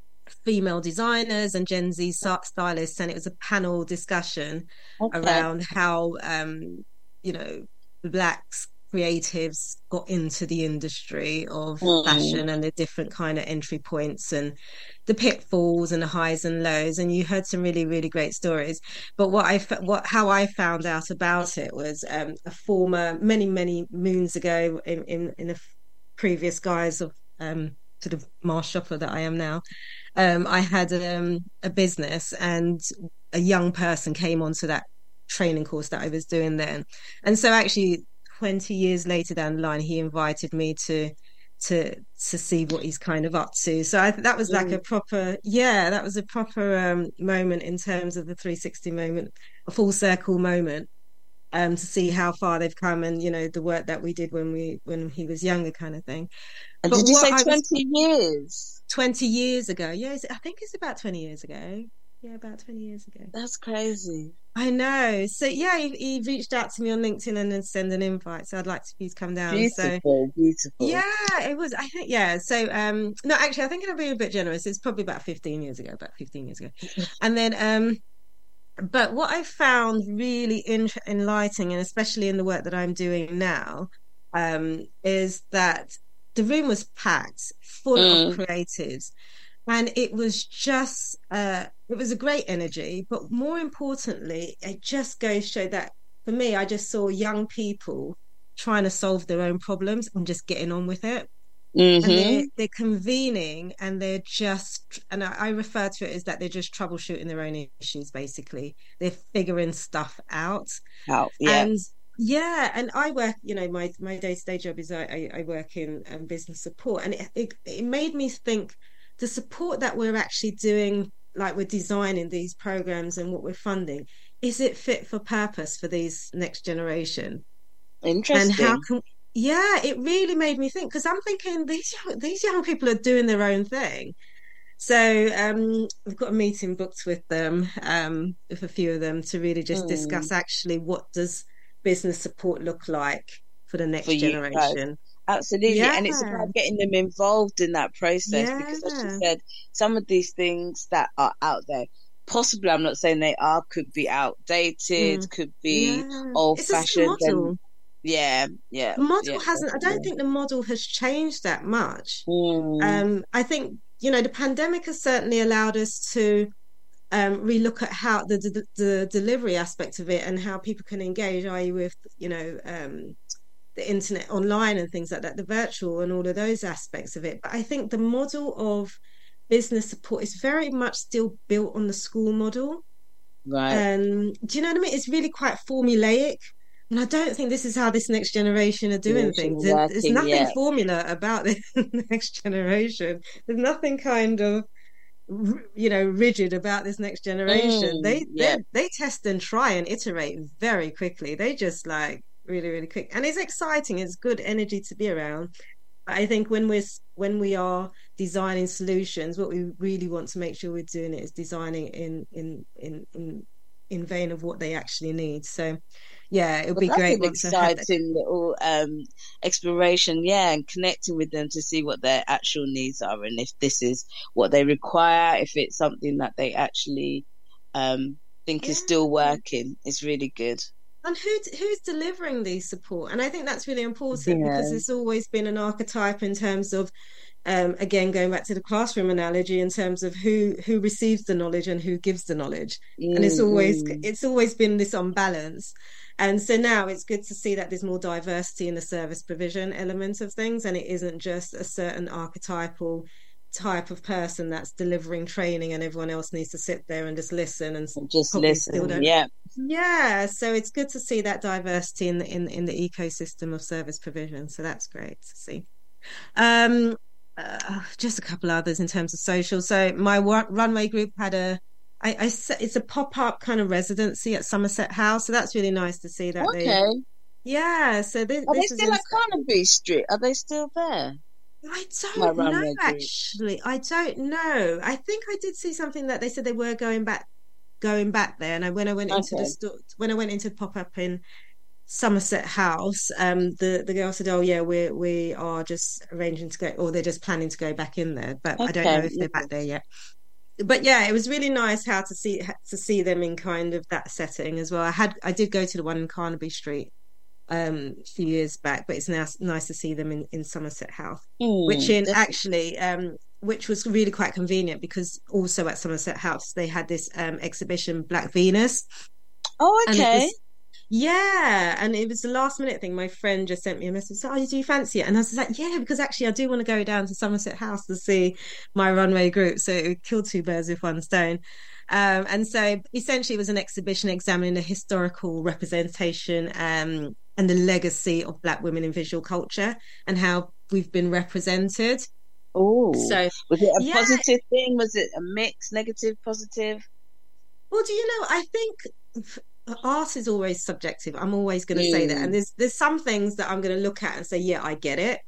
H: female designers and Gen Z stylists, and it was a panel discussion
I: Okay.
H: around how um you know, Black creatives got into the industry of
I: Mm.
H: fashion and the different kind of entry points and the pitfalls and the highs and lows. And you heard some really, really great stories. But what I, f- what, how I found out about it was um, a former, many, many moons ago in, in, in a previous guise of um, sort of mass shopper that I am now. Um, I had um, a business, and a young person came onto that training course that I was doing then. And so actually twenty years later down the line, he invited me to to to see what he's kind of up to. So I, that was like
I: Mm.
H: a proper, yeah, that was a proper um, moment in terms of the three sixty moment, a full circle moment, um, to see how far they've come, and you know, the work that we did when we when he was younger, kind of thing.
I: And
H: But
I: did you
H: what
I: say
H: I was-
I: twenty years?
H: twenty years ago, yeah, is it- I think it's about twenty years ago. Yeah, about twenty years ago.
I: That's crazy.
H: I know. So yeah, he, he reached out to me on LinkedIn and then send an invite. So I'd like to please come down. So
I: Beautiful, beautiful.
H: yeah, it was. I think yeah. So um, no, actually, I think it'll be a bit generous. It's probably about fifteen years ago. About fifteen years ago, and then um, but what I found really in- enlightening, and especially in the work that I'm doing now, um, is that the room was packed, full
I: Mm.
H: of creatives. And it was just, uh, it was a great energy. But more importantly, it just goes to show that for me, I just saw young people trying to solve their own problems and just getting on with it.
I: Mhm.
H: And they're, they're convening, and they're just, and I, I refer to it as that they're just troubleshooting their own issues, basically. They're figuring stuff out.
I: Out, yeah.
H: And yeah, and I work, you know, my, my day-to-day job is I, I, I work in um, business support. And it, it, it made me think, the support that we're actually doing, like we're designing these programs and what we're funding, is it fit for purpose for these next generation?
I: Interesting.
H: And how can, yeah, it really made me think, because I'm thinking these young, these young people are doing their own thing. So um, we've got a meeting booked with them, um, with a few of them, to really just
I: Mm.
H: discuss actually what does business support look like for the next
I: For you guys.
H: generation.
I: Absolutely. And it's
H: Yeah.
I: about getting them involved in that process because, as you
H: Yeah.
I: said, some of these things that are out there, possibly, I'm not saying they are, could be outdated,
H: Mm.
I: could be
H: Yeah.
I: old
H: It's the same
I: fashioned.
H: model.
I: And yeah, yeah.
H: The model
I: yeah,
H: hasn't, I don't
I: definitely.
H: think the model has changed that much.
I: Mm.
H: Um, I think, you know, the pandemic has certainly allowed us to um, relook at how the, the the delivery aspect of it and how people can engage, that is with, you know, um, the internet online and things like that, the virtual and all of those aspects of it. But I think the model of business support is very much still built on the school model.
I: Right.
H: Um, do you know what I mean? It's really quite formulaic. And I don't think this is how this next generation are doing
I: Generation
H: things. There- There's
I: working,
H: nothing
I: yeah.
H: formula about this next generation. There's nothing kind of, r- you know, rigid about this next generation.
I: Mm,
H: They
I: yeah.
H: they they test and try and iterate very quickly. They just like really really quick, and it's exciting. It's good energy to be around. But I think when we're s- when we are designing solutions, what we really want to make sure we're doing it is designing in in in in in vein of what they actually need. So yeah, it would
I: Well,
H: be
I: that's
H: great
I: an
H: once I have that.
I: exciting little um, exploration, yeah, and connecting with them to see what their actual needs are and if this is what they require, if it's something that they actually um, think is still working. It's really good.
H: And who who's delivering these support? And I think that's really important because
I: Yeah.
H: there's always been an archetype in terms of, um, again, going back to the classroom analogy, in terms of who who receives the knowledge and who gives the knowledge. And it's always
I: Mm, mm.
H: it's always been this unbalance. And so now it's good to see that there's more diversity in the service provision element of things, and it isn't just a certain archetypal type of person that's delivering training and everyone else needs to sit there and just listen and s-
I: Just
H: probably still
I: listen,
H: don't.
I: yeah.
H: Yeah, so it's good to see that diversity in the in, in the ecosystem of service provision. So that's great to see. Um, uh, just a couple others in terms of social. So my wa- runway group had a, I, I s- it's a pop up kind of residency at Somerset House. So that's really nice to see that they.
I: Okay.
H: Yeah, so this,
I: Are they
H: this was
I: still
H: in,
I: at Carnaby Street? Are they still there?
H: I
I: My
H: don't know
I: runway group.
H: actually. I don't know. I think I did see something that they said they were going back going back there. And I, when I went into the
I: Okay.
H: store, when I went into the pop up in Somerset House, um, the the girl said, "Oh yeah, we we are just arranging to go, or they're just planning to go back in there, but I don't know
I: Okay.
H: if they're back there yet." But yeah, it was really nice how to see to see them in kind of that setting as well. I had I did go to the one in Carnaby Street um, a few years back, but it's now nice to see them in, in Somerset House,
I: Mm,
H: which in
I: definitely.
H: actually, um, which was really quite convenient because also at Somerset House they had this um, exhibition, Black Venus.
I: Oh,
H: And it
I: okay.
H: was, yeah, and it was the last minute thing. My friend just sent me a message, so, oh, do you fancy it? And I was like, yeah, because actually I do want to go down to Somerset House to see my runway group, so it would kill two birds with one stone. Um, and so essentially it was an exhibition examining the historical representation um, and the legacy of Black women in visual culture and how we've been represented.
I: Oh,
H: So,
I: was it a
H: yeah.
I: positive thing? Was it a mix, negative, positive?
H: Well, do you know, I think art is always subjective. I'm always going to say that. And
I: Mm.
H: there's there's some things that I'm going to look at and say, yeah, I get it.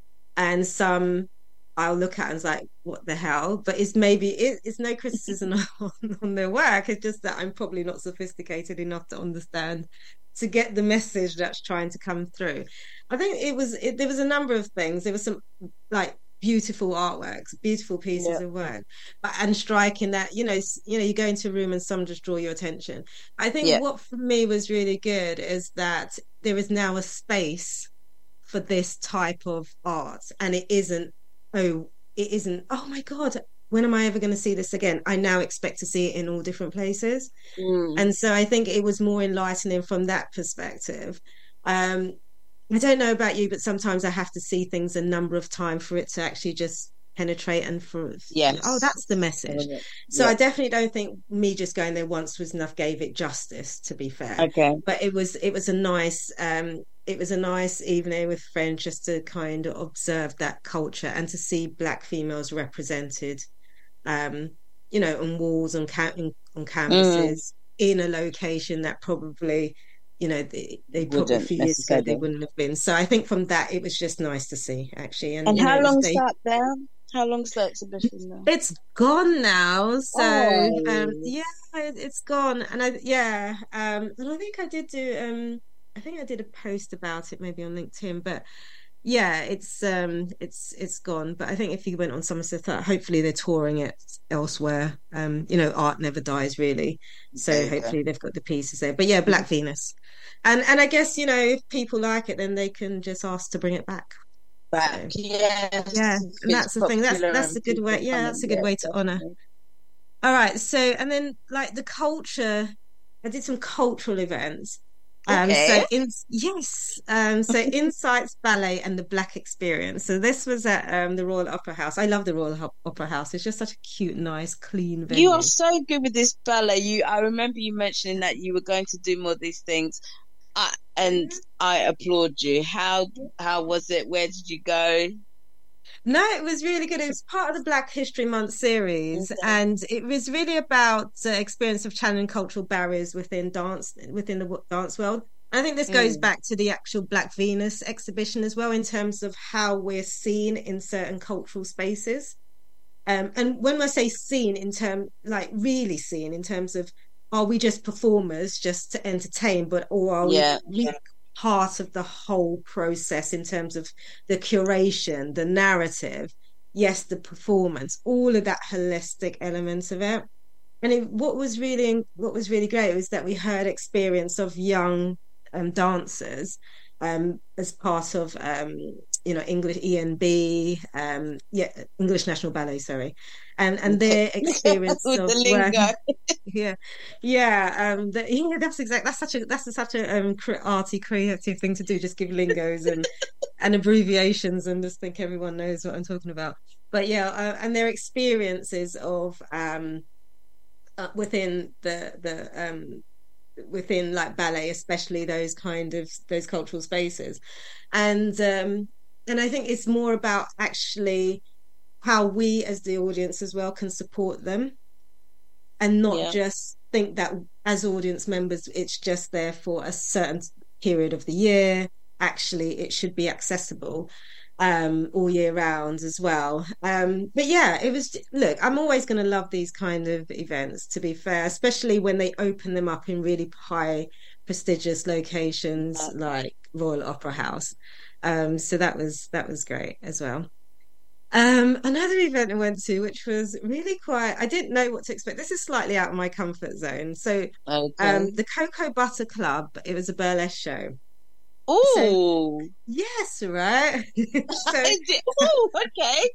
H: And some I'll look at and it's like, what the hell? But it's maybe, it, it's no criticism on, on their work. It's just that I'm probably not sophisticated enough to understand, to get the message that's trying to come through. I think it was, it, there was a number of things. There was some like beautiful artworks, beautiful pieces
I: Yeah.
H: of work, but and striking that, you know, s- you know, you go into a room and some just draw your attention. I think
I: Yeah.
H: what for me was really good is that there is now a space for this type of art, and it isn't, oh, it isn't, oh my God, when am I ever going to see this again? I now expect to see it in all different places.
I: Mm.
H: And so I think it was more enlightening from that perspective. Um, I don't know about you, but sometimes I have to see things a number of times for it to actually just penetrate and for,
I: Yes.
H: oh, that's the message.
I: Yeah.
H: So I definitely don't think me just going there once was enough, gave it justice, to be fair.
I: Okay.
H: But it was, it was a nice, um, it was a nice evening with friends just to kind of observe that culture and to see Black females represented, um, you know, on walls, on, ca- in, on canvases,
I: Mm.
H: in a location that probably, you know, they, they probably a
I: Wouldn't
H: few years ago they
I: necessarily.
H: wouldn't have been. So I think from that it was just nice to see, actually. And,
I: And
H: you know,
I: how
H: it was
I: long's
H: they,
I: that there? How long's the exhibition now?
H: it's gone now. So
I: Oh.
H: um, yeah, it, it's gone. And I yeah, um, and I think I did do um, I think I did a post about it maybe on LinkedIn, but yeah, it's um, it's it's gone. But I think if you went on Somerset, hopefully they're touring it elsewhere. Um, you know, art never dies really, so
I: There you go.
H: hopefully they've got the pieces there. But yeah, Black Venus, and and I guess, you know, if people like it, then they can just ask to bring it back.
I: Back,
H: So,
I: yes.
H: yeah,
I: If
H: and
I: it's
H: that's the thing. That's
I: popular
H: that's
I: and
H: a good
I: people
H: way. Yeah,
I: come
H: that's a
I: in,
H: good
I: yeah,
H: way to honor.
I: definitely.
H: All right, so and then like the culture, I did some cultural events. Um,
I: Okay.
H: so in yes, um, so Insights Ballet and the Black Experience. So this was at um the Royal Opera House. I love the Royal Ho- Opera House. It's just such a cute, nice, clean venue.
I: You are so good with this ballet. You, I remember you mentioning that you were going to do more of these things, I, and I applaud you. How how was it? Where did you go?
H: No, it was really good. It was part of the Black History Month series,
I: Okay.
H: and it was really about the experience of challenging cultural barriers within dance, within the w- dance world. I think this goes
I: Mm.
H: back to the actual Black Venus exhibition as well, in terms of how we're seen in certain cultural spaces. Um, and when I say seen, in term like really seen in terms of, are we just performers just to entertain, but or are
I: Yeah,
H: we really part of the whole process in terms of the curation, the narrative, yes, the performance, all of that holistic element of it. And it, what was really what was really great was that we heard experience of young um, dancers um, as part of um, you know, English E N B, um, yeah, English National Ballet, sorry, and and their experience
I: with
H: of
I: the lingo.
H: working, yeah, yeah, um, the, yeah, that's exact. That's such a that's a, such a um, cre- arty, creative thing to do. Just give lingos and and abbreviations, and just think everyone knows what I'm talking about. But yeah, uh, and their experiences of um, uh, within the the um within like ballet, especially those kind of those cultural spaces, and um and I think it's more about actually how we as the audience as well can support them, and not
I: Yeah.
H: just think that as audience members it's just there for a certain period of the year. Actually it should be accessible um all year round as well. Um but yeah, it was, look, I'm always going to love these kind of events, to be fair, especially when they open them up in really high prestigious locations like Royal Opera House. Um so that was that was great as well. Um another event I went to, which was really quite, I didn't know what to expect. This is slightly out of my comfort zone. So
I: Okay.
H: um the Cocoa Butter Club, it was a burlesque show.
I: Oh,
H: so, yes, right. So,
I: oh, okay.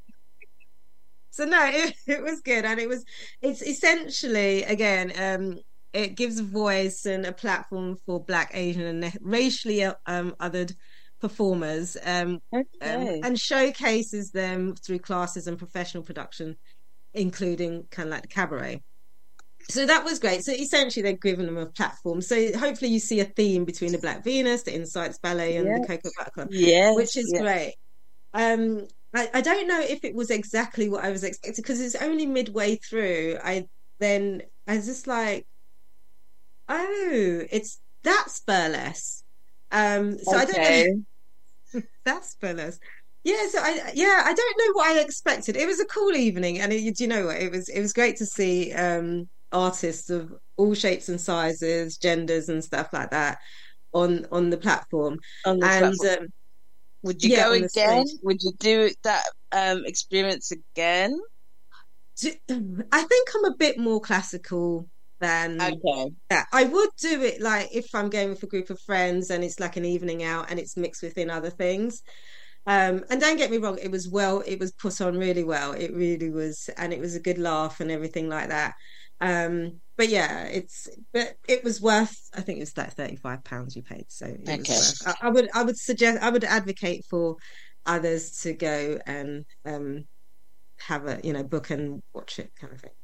H: So no, it, it was good, and it was it's essentially again, um, it gives a voice and a platform for Black, Asian, and racially um othered performers, um,
I: okay.
H: um, and showcases them through classes and professional production, including kind of like the cabaret. So that was great. So essentially, they've given them a platform. So hopefully, you see a theme between the Black Venus, the Insights Ballet, and
I: yes.
H: the Cocoa Butter Club,
I: yes,
H: which is
I: yes.
H: great. Um, I, I don't know if it was exactly what I was expecting, because it's only midway through. I then I was just like, oh, it's that's burlesque. Um, so
I: okay.
H: I don't know. That's burlesque. Yeah, so I yeah I don't know what I expected. It was a cool evening, and it, do you know what? It was it was great to see um, artists of all shapes and sizes, genders, and stuff like that on on the platform.
I: On the
H: and
I: platform. Um, Would you
H: yeah,
I: go again? Would you do that um, experience again?
H: I think I'm a bit more classical than
I: okay.
H: that. I would do it like if I'm going with a group of friends and it's like an evening out and it's mixed within other things. Um, and don't get me wrong, it was well, it was put on really well. It really was, and it was a good laugh and everything like that. Um, but yeah, it's but it was worth. I think it was like thirty-five pounds you paid. So it
I: okay.
H: was worth. I, I would I would suggest I would advocate for others to go and um, have a you know book and watch it kind of thing.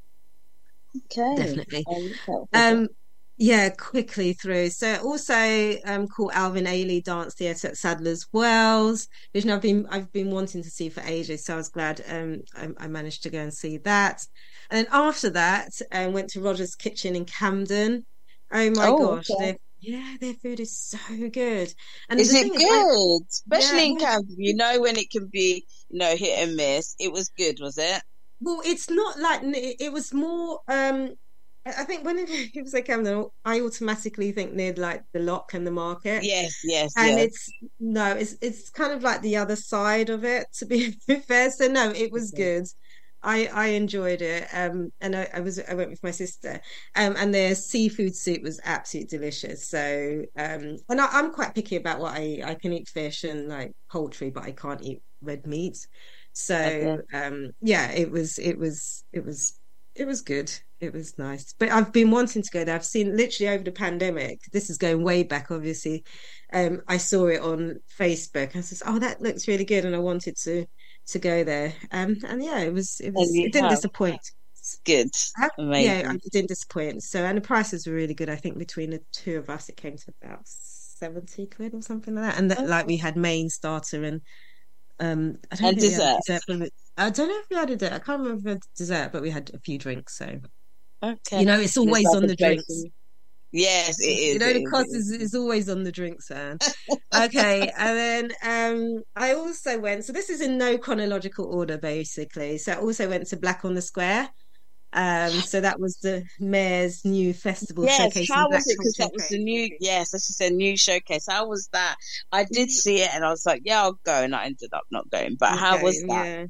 I: Okay,
H: definitely. Um, yeah, quickly through. So also um, called Alvin Ailey Dance Theatre at Sadler's Wells, which I've been I've been wanting to see for ages. So I was glad um, I, I managed to go and see that. And then after that, I um, went to Roger's Kitchen in Camden. Oh my oh, gosh, okay. yeah, their food is so good. And
I: is it good? Is, I, Especially yeah, in Camden, you know when it can be you know hit and miss. It was good, was it?
H: Well, it's not like it was more. Um, I think when it was like Camden, I automatically think near like the Lock and the Market.
I: Yes, yes,
H: and
I: yes.
H: it's no, it's it's kind of like the other side of it. To be fair, so no, it was okay. good. I I enjoyed it. Um, and I, I was I went with my sister. Um, and their seafood soup was absolutely delicious. So um, and I, I'm quite picky about what I I can eat fish and like poultry, but I can't eat red meat. So okay. um, yeah, it was it was it was it was good. It was nice. But I've been wanting to go there. I've seen literally over the pandemic. This is going way back, obviously. Um, I saw it on Facebook. I said, "Oh, that looks really good," and I wanted to to go there. Um, and yeah, it was it was it didn't have. disappoint.
I: It's good. Amazing.
H: Yeah, it didn't disappoint. So and the prices were really good. I think between the two of us, it came to about seventy quid or something like that. And that, okay. like we had main, starter, and um, I don't
I: and
H: think
I: dessert.
H: We had dessert but I don't know if we had a dessert. I can't remember the dessert, but we had a few drinks. So.
I: Okay.
H: You know, it's always on the drinks.
I: Yes, it is.
H: You know, the cost is, is always on the drinks, Anne. Okay, and then um, I also went, so this is in no chronological order, basically. So I also went to Black on the Square. Um, so that was the mayor's new festival
I: yes,
H: showcase.
I: Yes, how was it? Because that was the new, yes, that's just a new showcase. How was that? I did see it and I was like, yeah, I'll go. And I ended up not going. But okay, how was that?
H: Yeah.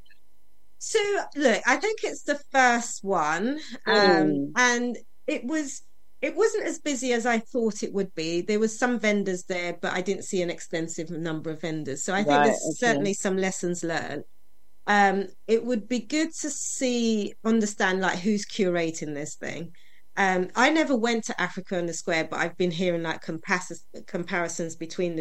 H: So look, I think it's the first one, um, mm. and it was it wasn't as busy as I thought it would be. There was some vendors there, but I didn't see an extensive number of vendors. So I think right, there's okay. certainly some lessons learned. Um, it would be good to see, understand like who's curating this thing. Um, I never went to Africa on the Square, but I've been hearing like comparis- comparisons between the